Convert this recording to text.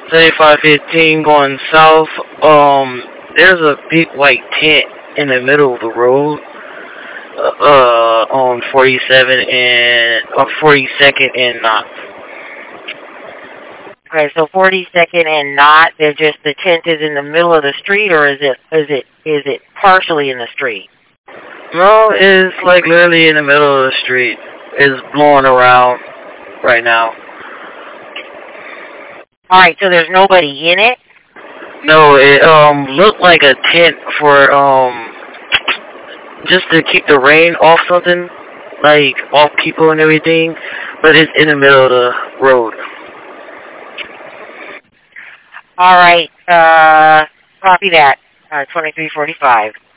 7515 going south. There's a big white tent in the middle of the road. On 47 and 42nd and Knott. Okay, so 42nd and Knott. They're just the tent is in the middle of the street, or is it partially in the street? No, it's like literally in the middle of the street. It's blowing around right now. All right, so there's nobody in it? No, it looked like a tent for just to keep the rain off something, like off people and everything, but it's in the middle of the road. All right, copy that. 2345.